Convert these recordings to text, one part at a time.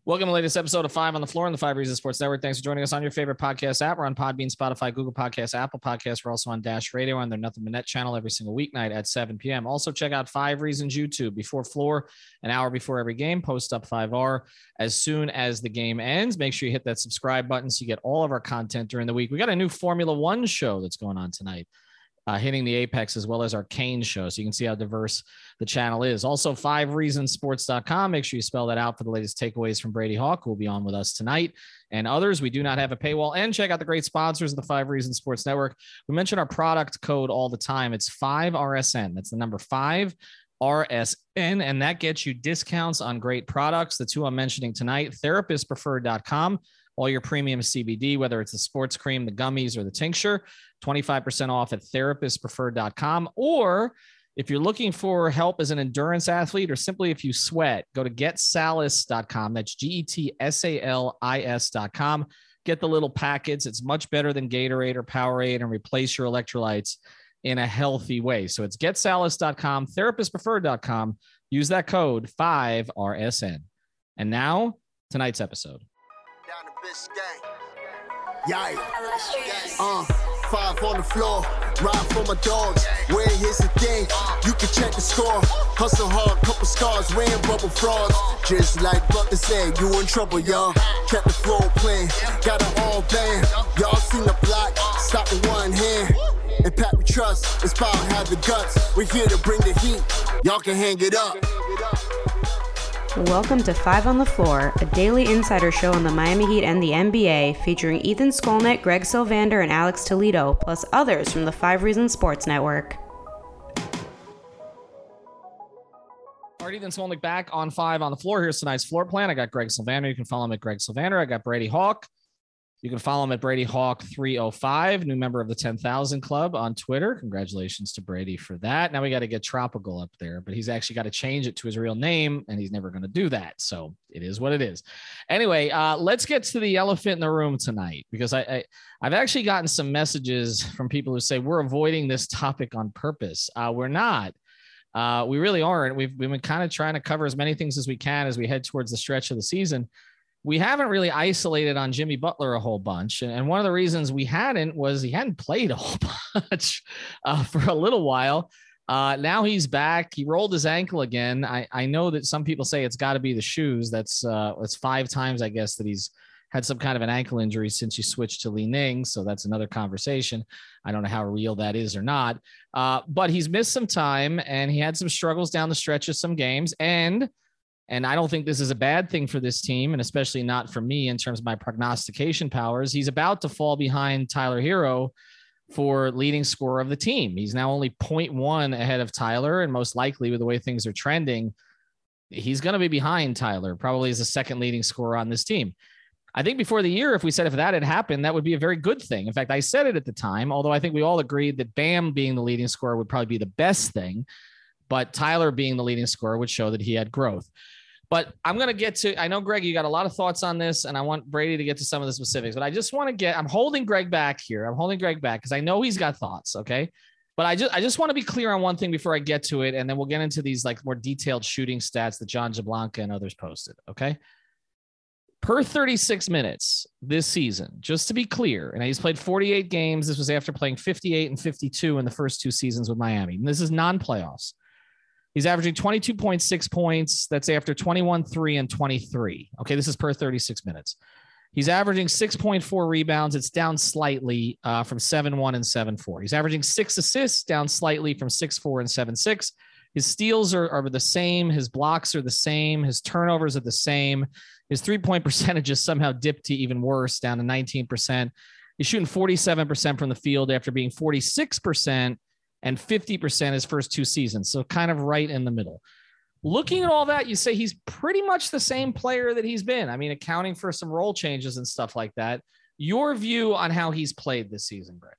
Welcome to the latest episode of Five on the Floor on the Five Reasons Sports Network. Thanks for joining us on your favorite podcast app. We're on Podbean, Spotify, Google Podcasts, Apple Podcasts. We're also on Dash Radio on their Nothing But Net channel every single weeknight at 7 p.m. Also, check out Five Reasons YouTube before Floor, an hour before every game. Post up 5R as soon as the game ends. Make sure you hit that subscribe button so you get all of our content during the week. We got a new Formula One show that's going on tonight. Hitting the apex, as well as our Kane show. So you can see how diverse the channel is. Also, fivereasonsports.com. Make sure you spell that out for the latest takeaways from Brady Hawk, who will be on with us tonight, and others. We do not have a paywall. And check out the great sponsors of the Five Reasons Sports Network. We mention our product code all the time. It's 5RSN. That's the number 5RSN, and that gets you discounts on great products. The two I'm mentioning tonight, therapistpreferred.com. All your premium CBD, whether it's the sports cream, the gummies, or the tincture, 25% off at therapistpreferred.com. Or if you're looking for help as an endurance athlete, or simply if you sweat, go to getsalis.com. That's GETSALIS.com. Get the little packets. It's much better than Gatorade or Powerade, and replace your electrolytes in a healthy way. So it's getsalis.com, therapistpreferred.com. Use that code 5RSN. And now, tonight's episode. Yeah. Five on the floor, ride for my dogs. Where here's the thing, you can check the score. Hustle hard, couple scars, wearing bubble frogs. Just like Butler said, you in trouble, y'all. Kept the floor playing, got it all banned. Y'all seen the block, stop with one hand. And Pat we trust, it's about have the guts. We're here to bring the heat, y'all can hang it up. Welcome to Five on the Floor, a daily insider show on the Miami Heat and the NBA, featuring Ethan Skolnick, Greg Sylvander, and Alex Toledo, plus others from the Five Reasons Sports Network. All right, Ethan Skolnick back on Five on the Floor. Here's tonight's floor plan. I got Greg Sylvander. You can follow him at Greg Sylvander. I got Brady Hawk. You can follow him at Brady Hawk 305, new member of the 10,000 Club on Twitter. Congratulations to Brady for that. Now we got to get Tropical up there, but he's actually got to change it to his real name, and he's never going to do that. So it is what it is. Anyway, let's get to the elephant in the room tonight, because I've actually gotten some messages from people who say we're avoiding this topic on purpose. We're not. We really aren't. We've been kind of trying to cover as many things as we can as we head towards the stretch of the season. We haven't really isolated on Jimmy Butler a whole bunch. And one of the reasons we hadn't was he hadn't played a whole bunch for a little while. Now he's back. He rolled his ankle again. I know that some people say it's got to be the shoes. That's 5 times, I guess, that he's had some kind of an ankle injury since you switched to Li Ning. So that's another conversation. I don't know how real that is or not. But he's missed some time, and he had some struggles down the stretch of some games. And I don't think this is a bad thing for this team, and especially not for me in terms of my prognostication powers. He's about to fall behind Tyler Hero for leading scorer of the team. He's now only 0.1 ahead of Tyler, and most likely with the way things are trending, he's going to be behind Tyler, probably as the second leading scorer on this team. I think before the year, if that had happened, that would be a very good thing. In fact, I said it at the time, although I think we all agreed that Bam being the leading scorer would probably be the best thing, but Tyler being the leading scorer would show that he had growth. But I'm going to get to, I know, Greg, you got a lot of thoughts on this, and I want Brady to get to some of the specifics, but I just want to I'm holding Greg back here. I'm holding Greg back because I know he's got thoughts. Okay. But I just want to be clear on one thing before I get to it. And then we'll get into these like more detailed shooting stats that John Jablanka and others posted. Okay. Per 36 minutes this season, just to be clear, and he's played 48 games. This was after playing 58 and 52 in the first 2 seasons with Miami. And this is non-playoffs. He's averaging 22.6 points. That's after 21, 3, and 23. Okay, this is per 36 minutes. He's averaging 6.4 rebounds. It's down slightly from 7-1 and 7-4. He's averaging 6 assists, down slightly from 6-4 and 7-6. His steals are the same. His blocks are the same. His turnovers are the same. His three-point percentage is somehow dipped to even worse, down to 19%. He's shooting 47% from the field after being 46% and 50% his first 2 seasons. So kind of right in the middle. Looking at all that, you say he's pretty much the same player that he's been. I mean, accounting for some role changes and stuff like that. Your view on how he's played this season, Greg?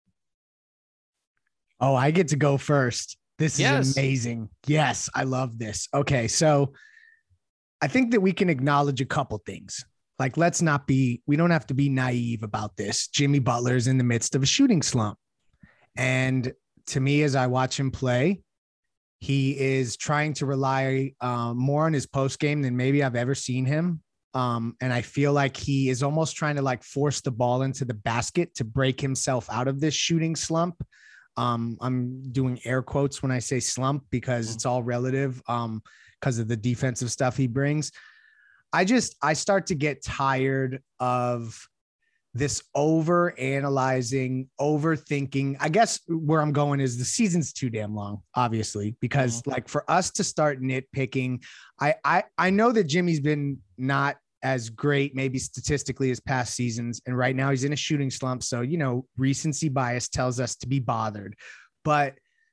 Oh, I get to go first. This is amazing. Yes, I love this. Okay, so I think that we can acknowledge a couple things. Like, we don't have to be naive about this. Jimmy Butler's in the midst of a shooting slump. And to me, as I watch him play, he is trying to rely more on his post game than maybe I've ever seen him. And I feel like he is almost trying to like force the ball into the basket to break himself out of this shooting slump. I'm doing air quotes when I say slump because it's all relative because of the defensive stuff he brings. I start to get tired of this over analyzing, overthinking. I guess where I'm going is the season's too damn long, obviously, because like for us to start nitpicking, I know that Jimmy's been not as great, maybe statistically, as past seasons. And right now he's in a shooting slump. So, you know, recency bias tells us to be bothered, but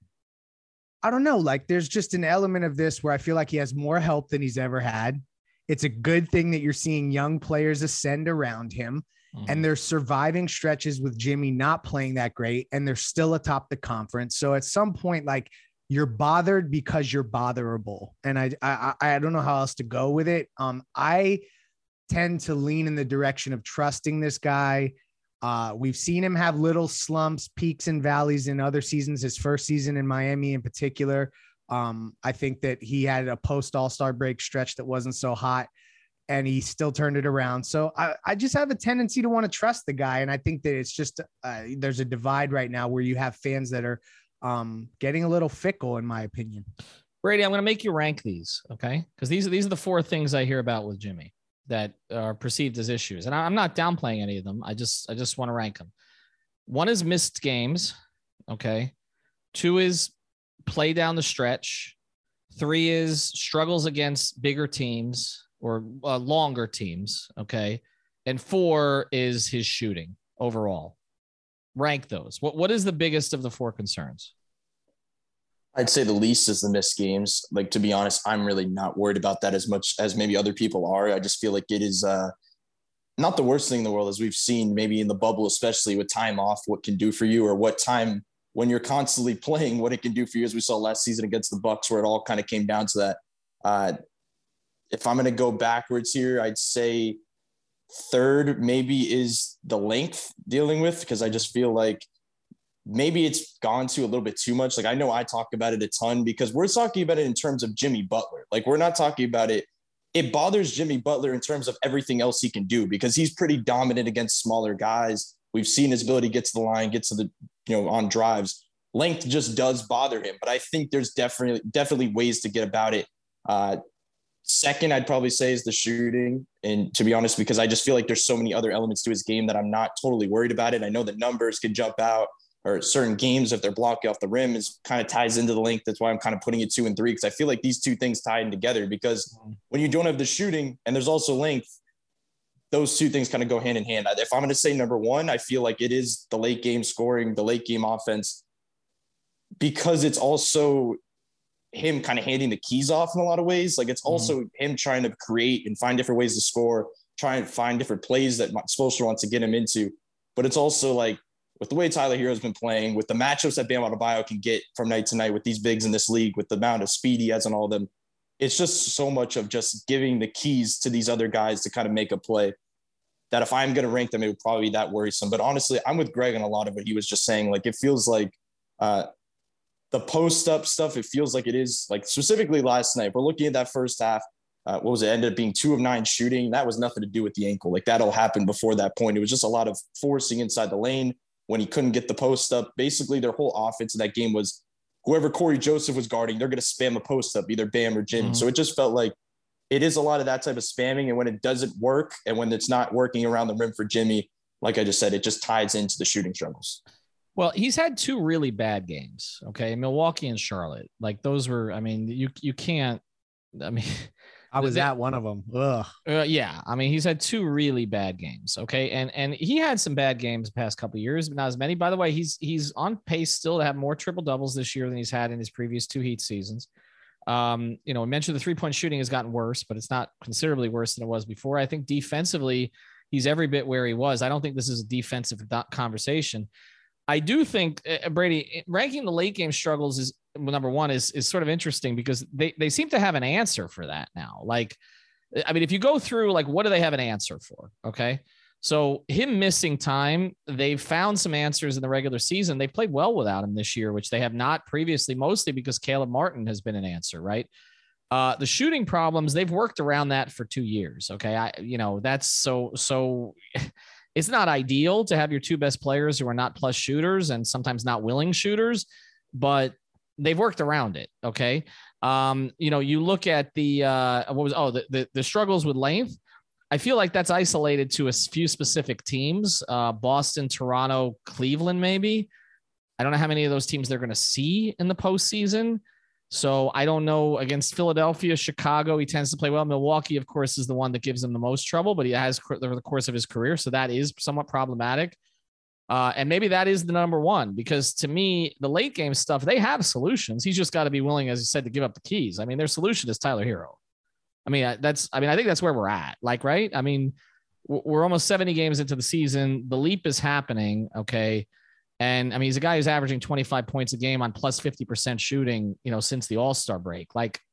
I don't know, like there's just an element of this where I feel like he has more help than he's ever had. It's a good thing that you're seeing young players ascend around him. And they're surviving stretches with Jimmy not playing that great, and they're still atop the conference. So at some point, like you're bothered because you're botherable. And I don't know how else to go with it. I tend to lean in the direction of trusting this guy. We've seen him have little slumps, peaks and valleys in other seasons. His first season in Miami in particular. I think that he had a post All-Star break stretch that wasn't so hot, and he still turned it around. So I just have a tendency to want to trust the guy. And I think that it's just, there's a divide right now where you have fans that are getting a little fickle, in my opinion. Brady, I'm going to make you rank these. Okay. Cause these are the four things I hear about with Jimmy that are perceived as issues. And I'm not downplaying any of them. I just want to rank them. One is missed games. Okay. 2 is play down the stretch. 3 is struggles against bigger teams or longer teams. Okay. And 4 is his shooting overall. Rank those. What is the biggest of the 4 concerns? I'd say the least is the missed games. Like, to be honest, I'm really not worried about that as much as maybe other people are. I just feel like it is not the worst thing in the world, as we've seen maybe in the bubble, especially with time off, what can do for you, or what time when you're constantly playing, what it can do for you, as we saw last season against the Bucks, where it all kind of came down to that. If I'm going to go backwards here, I'd say 3rd maybe is the length dealing with, because I just feel like maybe it's gone to a little bit too much. Like, I know I talk about it a ton because we're talking about it in terms of Jimmy Butler. Like, we're not talking about it. It bothers Jimmy Butler in terms of everything else he can do, because he's pretty dominant against smaller guys. We've seen his ability get to the line, get to the, on drives. Length just does bother him, but I think there's definitely ways to get about it. Second, I'd probably say, is the shooting. And to be honest, because I just feel like there's so many other elements to his game that I'm not totally worried about it. I know the numbers could jump out, or certain games, if they're blocking off the rim, is kind of ties into the length. That's why I'm kind of putting it 2 and 3, because I feel like these 2 things tie in together, because when you don't have the shooting and there's also length, those 2 things kind of go hand in hand. If I'm going to say number 1, I feel like it is the late game scoring, the late game offense, because it's also him kind of handing the keys off in a lot of ways. Like, it's also him trying to create and find different ways to score, try and find different plays that Spoelstra wants to get him into. But it's also like, with the way Tyler Hero's been playing, with the matchups that Bam Adebayo can get from night to night with these bigs in this league, with the amount of speed he has on all of them, it's just so much of just giving the keys to these other guys to kind of make a play, that if I'm going to rank them, it would probably be that worrisome. But honestly, I'm with Greg on a lot of what he was just saying. Like, it feels like the post-up stuff, it feels like it is, like, specifically last night, we're looking at that first half. What was it? Ended up being 2 of 9 shooting. That was nothing to do with the ankle. Like, that'll happen before that point. It was just a lot of forcing inside the lane when he couldn't get the post up. Basically, their whole offense in that game was whoever Corey Joseph was guarding, they're going to spam a post up, either Bam or Jimmy. So it just felt like it is a lot of that type of spamming. And when it doesn't work, and when it's not working around the rim for Jimmy, like I just said, it just ties into the shooting struggles. Well, he's had 2 really bad games. Okay. Milwaukee and Charlotte. Like, those were, I mean, you can't, I mean, I was at one of them. Ugh. Yeah. I mean, he's had 2 really bad games. Okay. And he had some bad games the past couple of years, but not as many. By the way, he's on pace still to have more triple doubles this year than he's had in his previous 2 Heat seasons. We mentioned the 3-point shooting has gotten worse, but it's not considerably worse than it was before. I think defensively, he's every bit where he was. I don't think this is a defensive conversation. I do think, Brady, ranking the late game struggles is, number 1, is sort of interesting, because they seem to have an answer for that now. Like, I mean, if you go through, like, what do they have an answer for? Okay. So him missing time, they've found some answers in the regular season. They've played well without him this year, which they have not previously, mostly because Caleb Martin has been an answer, right? The shooting problems, they've worked around that for 2 years. Okay. That's so it's not ideal to have your two best players who are not plus shooters and sometimes not willing shooters, but they've worked around it. Okay. You look at the struggles with length. I feel like that's isolated to a few specific teams, Boston, Toronto, Cleveland, maybe. I don't know how many of those teams they're going to see in the postseason. So I don't know. Against Philadelphia, Chicago, he tends to play well. Milwaukee, of course, is the one that gives him the most trouble, but he has over the course of his career. So that is somewhat problematic. And maybe that is the number one, because to me, the late game stuff, they have solutions. He's just got to be willing, as you said, to give up the keys. I mean, their solution is Tyler Hero. I think that's where we're at. Right? I mean, we're almost 70 games into the season. The leap is happening. Okay. And I mean, he's a guy who's averaging 25 points a game on plus 50% shooting, since the All-Star break.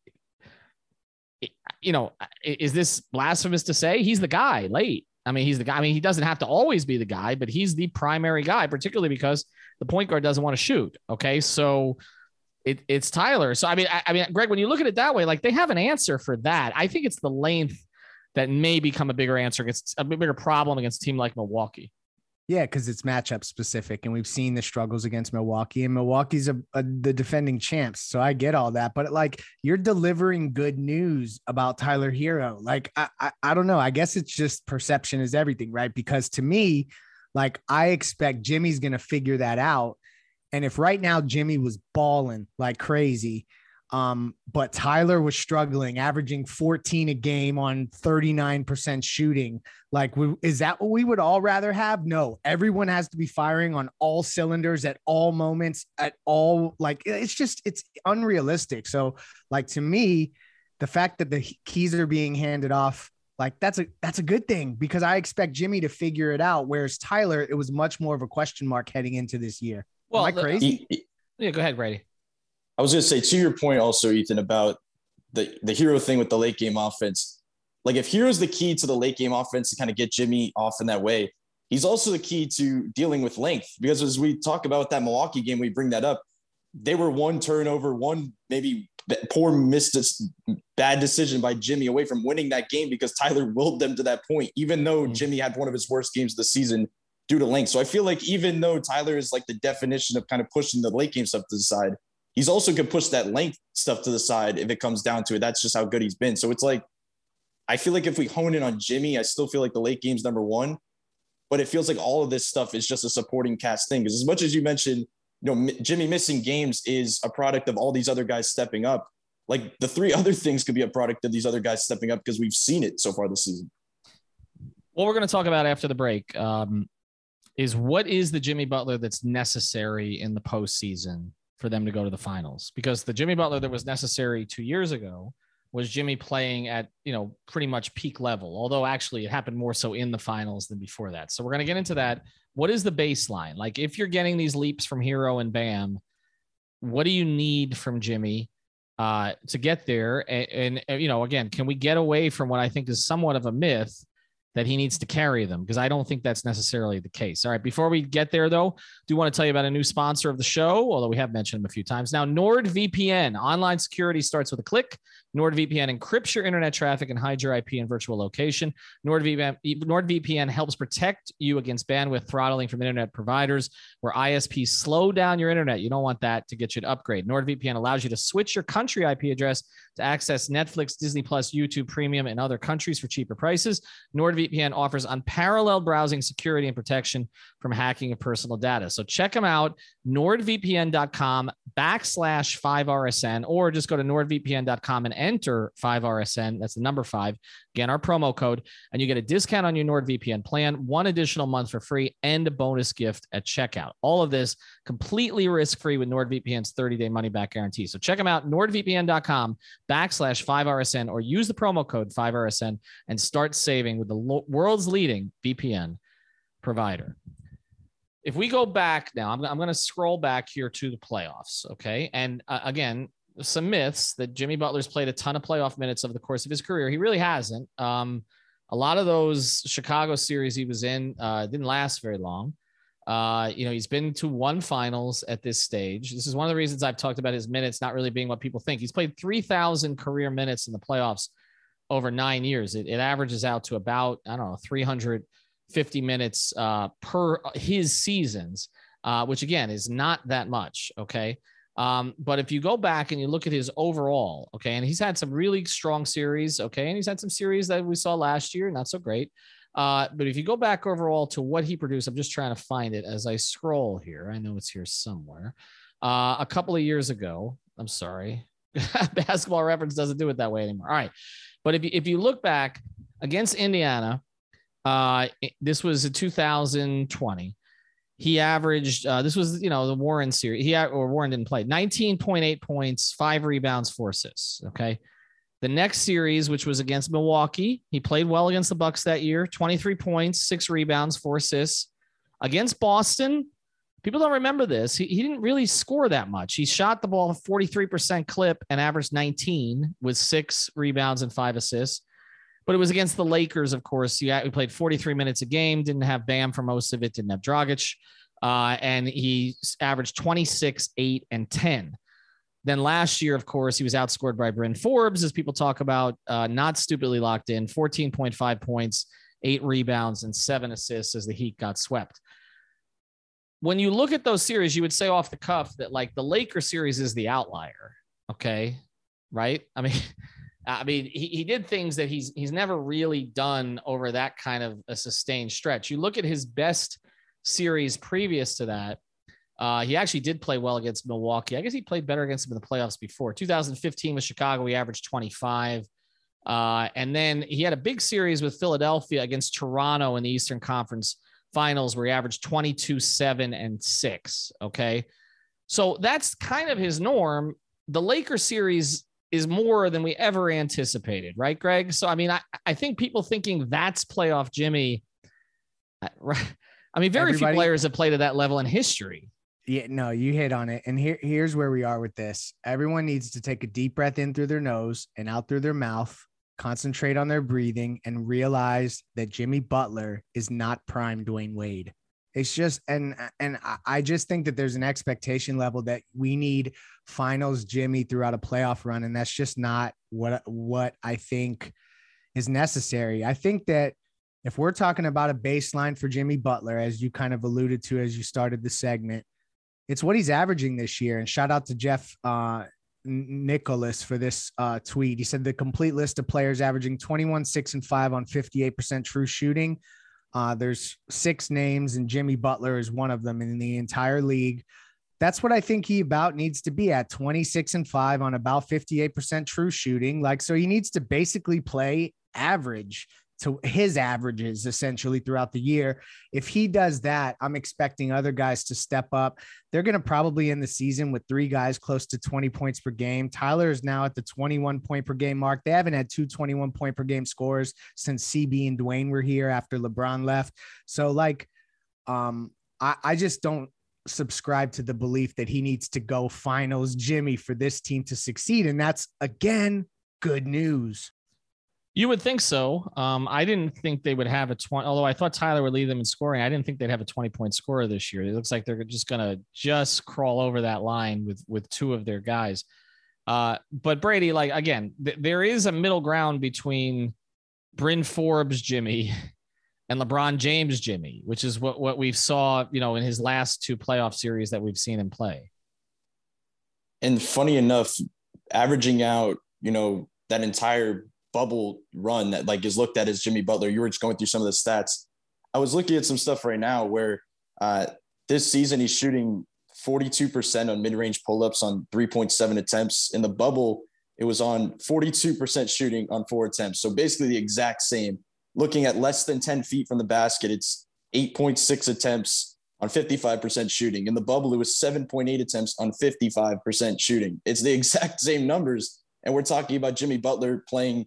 Is this blasphemous to say? He's the guy late. I mean, he's the guy. I mean, he doesn't have to always be the guy, but he's the primary guy, particularly because the point guard doesn't want to shoot. Okay. So it's Tyler. So, I mean, Greg, when you look at it that way, they have an answer for that. I think it's the length that may become a bigger answer. It's a bigger problem against a team like Milwaukee. Yeah, because it's matchup specific, and we've seen the struggles against Milwaukee, and Milwaukee's the defending champs. So I get all that, but you're delivering good news about Tyler Hero. I don't know. I guess it's just perception is everything, right? Because to me, I expect Jimmy's going to figure that out. And if right now Jimmy was balling like crazy, but Tyler was struggling, averaging 14 a game on 39% shooting. Is that what we would all rather have? No, everyone has to be firing on all cylinders at all moments, at all. It's unrealistic. So to me, the fact that the keys are being handed off, that's a good thing, because I expect Jimmy to figure it out. Whereas Tyler, it was much more of a question mark heading into this year. Well, am I crazy? Yeah, go ahead, Brady. I was going to say, to your point also, Ethan, about the Hero thing with the late game offense. If Hero's the key to the late game offense to kind of get Jimmy off in that way, he's also the key to dealing with length. Because as we talk about that Milwaukee game, we bring that up. They were one turnover, one maybe bad decision by Jimmy away from winning that game, because Tyler willed them to that point, even though Jimmy had one of his worst games of the season due to length. So I feel like even though Tyler is the definition of kind of pushing the late game stuff to the side, he's also could push that length stuff to the side if it comes down to it. That's just how good he's been. So it's I feel like if we hone in on Jimmy, I still feel like the late game's number one, but it feels like all of this stuff is just a supporting cast thing. Because as much as you mentioned, Jimmy missing games is a product of all these other guys stepping up. The three other things could be a product of these other guys stepping up, because we've seen it so far this season. What we're going to talk about after the break is what is the Jimmy Butler that's necessary in the postseason for them to go to the finals, because the Jimmy Butler that was necessary 2 years ago was Jimmy playing at, pretty much peak level. Although actually it happened more so in the finals than before that. So we're going to get into that. What is the baseline? If you're getting these leaps from Hero and Bam, what do you need from Jimmy to get there? And again, can we get away from what I think is somewhat of a myth that he needs to carry them? Because I don't think that's necessarily the case. All right. Before we get there, though, do want to tell you about a new sponsor of the show, although we have mentioned him a few times now. NordVPN. Online security starts with a click. NordVPN encrypts your internet traffic and hides your IP and virtual location. NordVPN helps protect you against bandwidth throttling from internet providers where ISPs slow down your internet. You don't want that to get you to upgrade. NordVPN allows you to switch your country IP address to access Netflix, Disney Plus, YouTube Premium, and other countries for cheaper prices. NordVPN offers unparalleled browsing security and protection from hacking of personal data. So check them out, nordvpn.com/5RSN, or just go to nordvpn.com and enter 5RSN. That's the number 5. Again, our promo code, and you get a discount on your NordVPN plan, 1 additional month for free, and a bonus gift at checkout. All of this completely risk-free with NordVPN's 30-day money-back guarantee. So check them out, nordvpn.com/5RSN, or use the promo code 5RSN and start saving with the world's leading VPN provider. If we go back now, I'm going to scroll back here to the playoffs, okay? And again, some myths that Jimmy Butler's played a ton of playoff minutes over the course of his career. He really hasn't. A lot of those Chicago series he was in didn't last very long. He's been to one finals at this stage. This is one of the reasons I've talked about his minutes not really being what people think. He's played 3,000 career minutes in the playoffs over 9 years. It averages out to about, 350 minutes per his seasons, which again is not that much. Okay. But if you go back and you look at his overall, okay, and he's had some really strong series. Okay. And he's had some series that we saw last year, not so great. But if you go back overall to what he produced, I'm just trying to find it as I scroll here. I know it's here somewhere. A couple of years ago, I'm sorry, Basketball Reference doesn't do it that way anymore. All right. But if you look back against Indiana, this was in 2020. He averaged, this was, the Warren series. Warren didn't play, 19.8 points, 5 rebounds, 4 assists. Okay. The next series, which was against Milwaukee, he played well against the Bucks that year, 23 points, 6 rebounds, 4 assists. Against Boston, people don't remember this. He didn't really score that much. He shot the ball 43% clip and averaged 19 with 6 rebounds and 5 assists. But it was against the Lakers, of course. He played 43 minutes a game, didn't have Bam for most of it, didn't have Dragic. And he averaged 26, 8, and 10. Then last year, of course, he was outscored by Bryn Forbes, as people talk about, not stupidly locked in, 14.5 points, 8 rebounds, and 7 assists as the Heat got swept. When you look at those series, you would say off the cuff that like the Lakers series is the outlier. Okay. Right. I mean, he did things that he's never really done over that kind of a sustained stretch. You look at his best series previous to that. He actually did play well against Milwaukee. I guess he played better against them in the playoffs before. 2015 with Chicago, he averaged 25. And then he had a big series with Philadelphia against Toronto in the Eastern Conference Finals where he averaged 22, 7, and 6. Okay. So that's kind of his norm. The Lakers series is more than we ever anticipated, right, Greg? So, I mean, I think people thinking that's playoff Jimmy. I mean, very few players have played at that level in history. Yeah, no, you hit on it. And here's where we are with this. Everyone needs to take a deep breath in through their nose and out through their mouth, concentrate on their breathing, and realize that Jimmy Butler is not prime Dwayne Wade. It's just, and I just think that there's an expectation level that we need finals Jimmy throughout a playoff run. And that's just not what I think is necessary. I think that if we're talking about a baseline for Jimmy Butler, as you kind of alluded to, as you started the segment, it's what he's averaging this year. And shout out to Jeff Nicholas for this tweet. He said the complete list of players averaging 21, 6, and 5 on 58% true shooting. There's 6 names, and Jimmy Butler is one of them in the entire league. That's what I think he about needs to be at, 26 and 5 on about 58% true shooting. Like, so he needs to basically play average to his averages essentially throughout the year. If he does that, I'm expecting other guys to step up. They're going to probably end the season with 3 guys close to 20 points per game. Tyler is now at the 21 point per game mark. They haven't had 2 21 point per game scores since CB and Dwayne were here after LeBron left. So like, I just don't subscribe to the belief that he needs to go finals Jimmy for this team to succeed. And that's, again, good news. You would think so. I didn't think they would have a 20, although I thought Tyler would lead them in scoring. I didn't think they'd have a 20-point scorer this year. It looks like they're just going to crawl over that line with 2 of their guys. But Brady, like, again, there is a middle ground between Bryn Forbes Jimmy and LeBron James Jimmy, which is what we saw, in his last 2 playoff series that we've seen him play. And funny enough, averaging out, that entire bubble run that like is looked at as Jimmy Butler. You were just going through some of the stats. I was looking at some stuff right now where this season he's shooting 42% on mid-range pull-ups on 3.7 attempts. In the bubble, it was on 42% shooting on 4 attempts. So basically the exact same. Looking at less than 10 feet from the basket, it's 8.6 attempts on 55% shooting. In the bubble, it was 7.8 attempts on 55% shooting. It's the exact same numbers. And we're talking about Jimmy Butler playing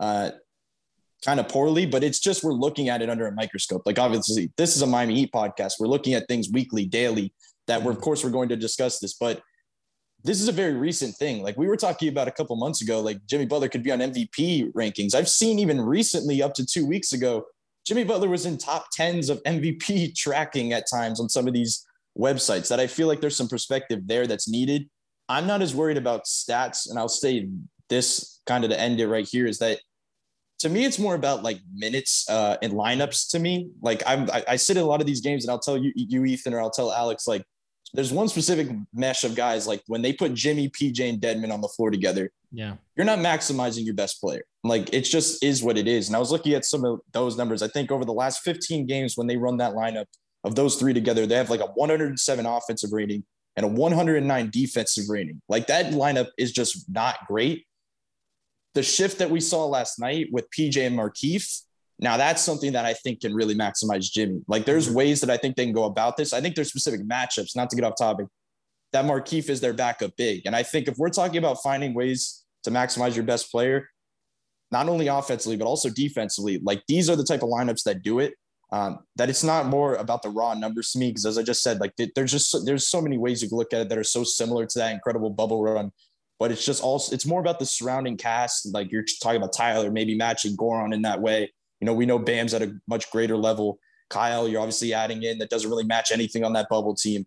kind of poorly, but it's just we're looking at it under a microscope. Like, obviously, this is a Miami Heat podcast. We're looking at things weekly, daily, that we're going to discuss this. But this is a very recent thing. Like, we were talking about a couple months ago, like Jimmy Butler could be on MVP rankings. I've seen even recently, up to 2 weeks ago, Jimmy Butler was in top 10s of MVP tracking at times on some of these websites that I feel like there's some perspective there that's needed. I'm not as worried about stats, and I'll say this kind of to end it right here is that to me, it's more about like minutes and lineups to me. Like I sit in a lot of these games and I'll tell you, Ethan, or I'll tell Alex, like there's one specific mesh of guys, like when they put Jimmy, PJ, and Dedmon on the floor together, you're not maximizing your best player. Like it just is what it is. And I was looking at some of those numbers. I think over the last 15 games, when they run that lineup of those three together, they have like a 107 offensive rating and a 109 defensive rating. Like that lineup is just not great. The shift that we saw last night with PJ and Markieff, now that's something that I think can really maximize Jimmy. Like there's ways that I think they can go about this. I think there's specific matchups, not to get off topic, that Markieff is their backup big. And I think if we're talking about finding ways to maximize your best player, not only offensively, but also defensively, like these are the type of lineups that do it. That it's not more about the raw numbers to me, because as I just said, like there's so many ways you can look at it that are so similar to that incredible bubble run. But it's just also, it's more about the surrounding cast. Like you're talking about Tyler, maybe matching Goran in that way. You know, we know Bam's at a much greater level. Kyle, you're obviously adding in that doesn't really match anything on that bubble team.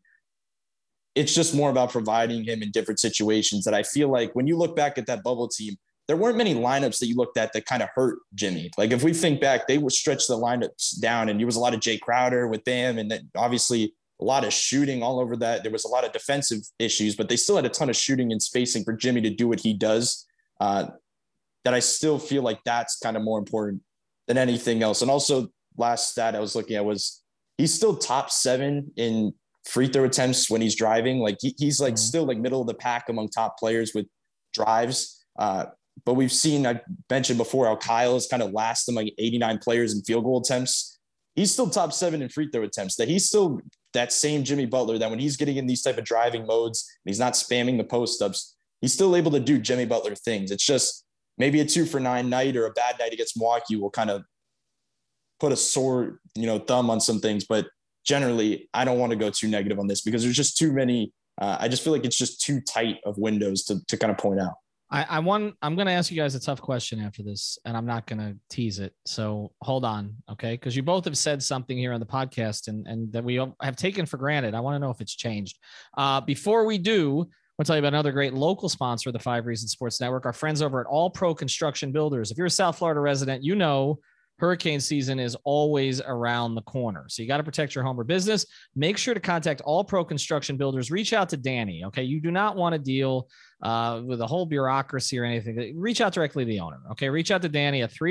It's just more about providing him in different situations that I feel like when you look back at that bubble team, there weren't many lineups that you looked at that kind of hurt Jimmy. Like if we think back, they would stretch the lineups down and it was a lot of Jay Crowder with Bam and then obviously a lot of shooting all over that. There was a lot of defensive issues, but they still had a ton of shooting and spacing for Jimmy to do what he does. That I still feel like that's kind of more important than anything else. And also last stat I was looking at was he's still top 7 in free throw attempts when he's driving. Like he's like still like middle of the pack among top players with drives. But we've seen, I mentioned before, how Kyle is kind of last among 89 players in field goal attempts. He's still top 7 in free throw attempts. That he's still that same Jimmy Butler that when he's getting in these type of driving modes, and he's not spamming the post ups, he's still able to do Jimmy Butler things. It's just maybe a 2 for 9 night or a bad night against Milwaukee will kind of put a sore, thumb on some things. But generally, I don't want to go too negative on this because there's just too many. I just feel like it's just too tight of windows to kind of point out. I'm going to ask you guys a tough question after this, and I'm not going to tease it. So hold on. Okay. Cause you both have said something here on the podcast and that we have taken for granted. I want to know if it's changed. Before we do, I'll tell you about another great local sponsor of the 5 Reasons Sports Network, our friends over at All Pro Construction Builders. If you're a South Florida resident, you know hurricane season is always around the corner. So you got to protect your home or business. Make sure to contact All Pro Construction Builders. Reach out to Danny. Okay. You do not want to deal with a whole bureaucracy or anything. Reach out directly to the owner. Okay. Reach out to Danny at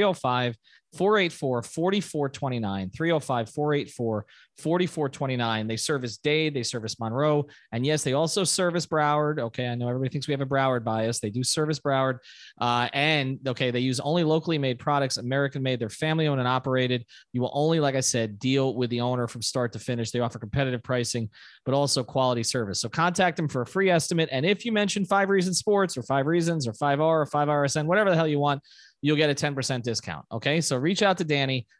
305-484-4429, 305-484-4429. They service Dade, they service Monroe. And yes, they also service Broward. Okay. I know everybody thinks we have a Broward bias. They do service Broward. And okay, they use only locally made products, American made. They're family owned and operated. You will only, like I said, deal with the owner from start to finish. They offer competitive pricing, but also quality service. So contact them for a free estimate. And if you mention 5 Reasons Sports or 5 Reasons or 5R or 5RSN, whatever the hell you want, you'll get a 10% discount. Okay. So reach out to Danny,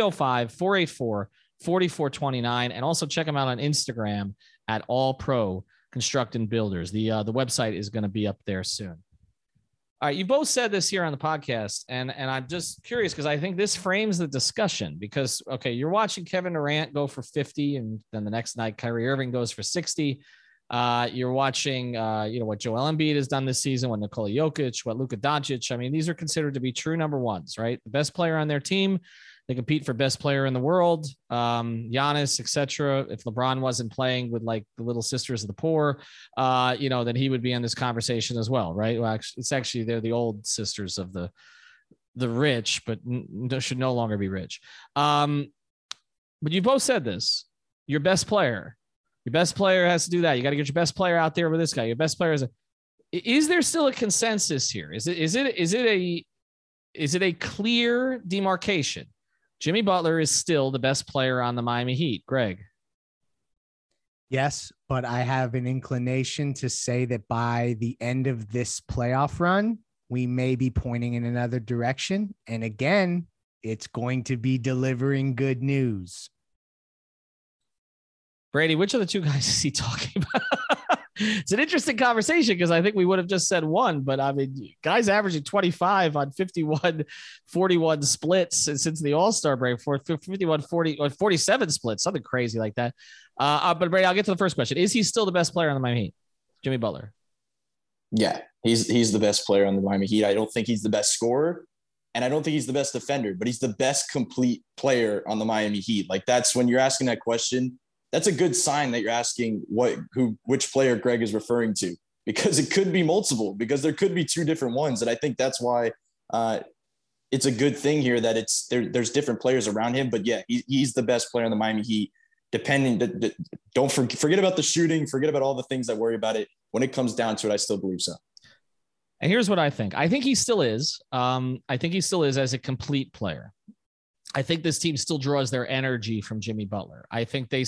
305-484-4429. And also check them out on Instagram at All Pro Construction Builders. The website is going to be up there soon. All right. You both said this here on the podcast, and I'm just curious because I think this frames the discussion because, okay, you're watching Kevin Durant go for 50 and then the next night Kyrie Irving goes for 60. You're watching, what Joel Embiid has done this season, what Nikola Jokic, what Luka Doncic. I mean, these are considered to be true number ones, right? The best player on their team. They compete for best player in the world, Giannis, etc. If LeBron wasn't playing with like the little sisters of the poor, then he would be in this conversation as well, right? Well, actually they're the old sisters of the rich, but should no longer be rich. But you both said this: your best player has to do that. You got to get your best player out there with this guy. Your best player is there still a consensus here? Is it a clear demarcation? Jimmy Butler is still the best player on the Miami Heat. Greg. Yes, but I have an inclination to say that by the end of this playoff run, we may be pointing in another direction. And again, it's going to be delivering good news. Brady, which of the two guys is he talking about? It's an interesting conversation because I think we would have just said 1, but I mean, guys averaging 25 on 51-41 splits since the All-Star break for 51-40 or 47 splits, something crazy like that. But Brady, I'll get to the first question. Is he still the best player on the Miami Heat? Jimmy Butler. Yeah, he's the best player on the Miami Heat. I don't think he's the best scorer, and I don't think he's the best defender, but he's the best complete player on the Miami Heat. Like, that's when you're asking that question, that's a good sign that you're asking which player Greg is referring to, because it could be multiple, because there could be 2 different ones. And I think that's why it's a good thing here that there's different players around him. But yeah, he's the best player on the Miami Heat. Don't forget about the shooting, forget about all the things that worry about it. When it comes down to it, I still believe so. And here's what I think. I think he still is. I think he still is as a complete player. I think this team still draws their energy from Jimmy Butler. I think they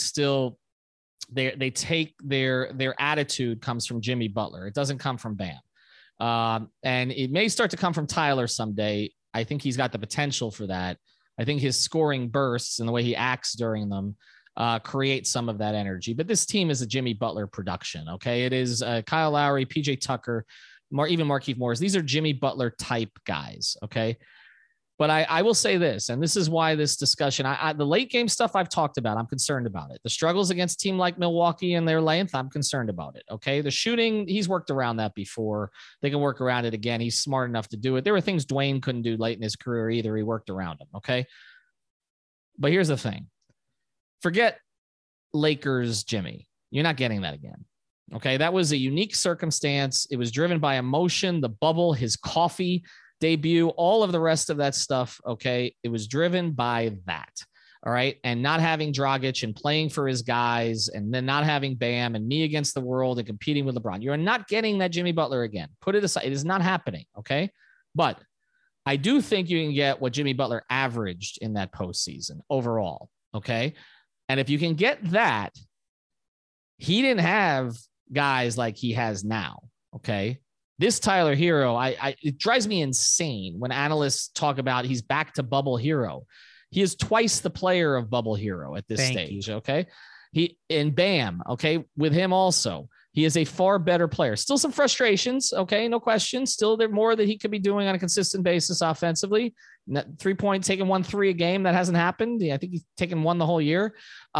take their attitude comes from Jimmy Butler. It doesn't come from Bam. And it may start to come from Tyler someday. I think he's got the potential for that. I think his scoring bursts and the way he acts during them create some of that energy. But this team is a Jimmy Butler production. Okay. It is Kyle Lowry, PJ Tucker, even Markieff Morris. These are Jimmy Butler type guys. Okay. But I will say this, and this is why this discussion, the late game stuff I've talked about, I'm concerned about it. The struggles against a team like Milwaukee and their length, I'm concerned about it. Okay. The shooting, he's worked around that before. They can work around it again. He's smart enough to do it. There were things Dwayne couldn't do late in his career either. He worked around them. Okay. But here's the thing. Forget Lakers, Jimmy. You're not getting that again. Okay. That was a unique circumstance. It was driven by emotion, the bubble, his coffee debut, all of the rest of that stuff. Okay. It was driven by that. All right. And not having Dragic and playing for his guys, and then not having Bam and me against the world and competing with LeBron. You're not getting that Jimmy Butler again. Put it aside. It is not happening. Okay. But I do think you can get what Jimmy Butler averaged in that postseason overall. Okay. And if you can get that, he didn't have guys like he has now. Okay. This Tyler Hero, it drives me insane when analysts talk about he's back to bubble hero. He is twice the player of bubble hero at this stage. Okay. Bam. Okay. With him also, he is a far better player. Still some frustrations. Okay. No question. Still there more that he could be doing on a consistent basis offensively. 3-point, taking 1-3 a game. That hasn't happened. I think he's taken 1 the whole year.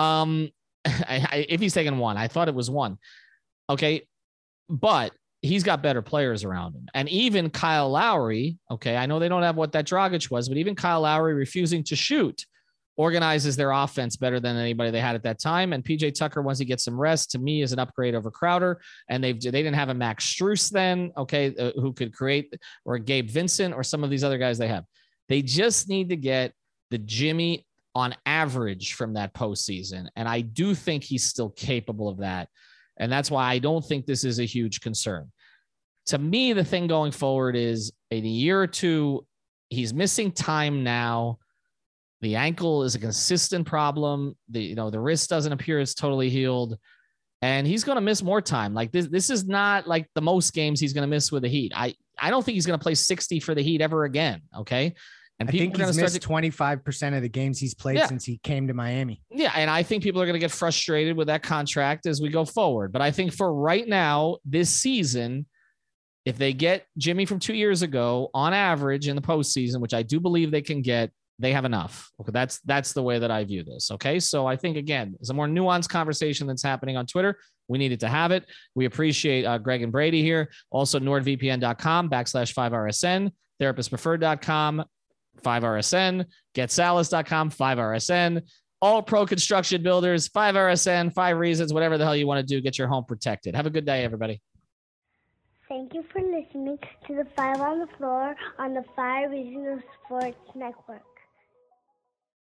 If he's taken 1, I thought it was 1. Okay. But he's got better players around him. And even Kyle Lowry, okay, I know they don't have what that Dragic was, but even Kyle Lowry refusing to shoot organizes their offense better than anybody they had at that time. And PJ Tucker, once he gets some rest, to me is an upgrade over Crowder. And they didn't have a Max Strus then, okay, who could create, or Gabe Vincent or some of these other guys they have. They just need to get the Jimmy on average from that postseason. And I do think he's still capable of that. And that's why I don't think this is a huge concern. To me, the thing going forward is in a year or two, he's missing time now. The ankle is a consistent problem. The wrist doesn't appear as totally healed, and he's going to miss more time. Like this is not like the most games he's going to miss with the Heat. I don't think he's going to play 60 for the Heat ever again. Okay. And I think he's missed 25% of the games he's played since he came to Miami. Yeah. And I think people are going to get frustrated with that contract as we go forward. But I think for right now, this season, if they get Jimmy from 2 years ago on average in the postseason, which I do believe they can get, they have enough. Okay. That's the way that I view this. Okay. So I think, again, it's a more nuanced conversation that's happening on Twitter. We needed to have it. We appreciate Greg and Brady here. Also NordVPN.com/5RSN, therapistpreferred.com, 5RSN, getsalas.com, 5RSN, all pro construction builders, 5RSN, 5 reasons, whatever the hell you want to do, get your home protected. Have a good day, everybody. Thank you for listening to the 5 on the Floor on the 5 Reasons Sports Network.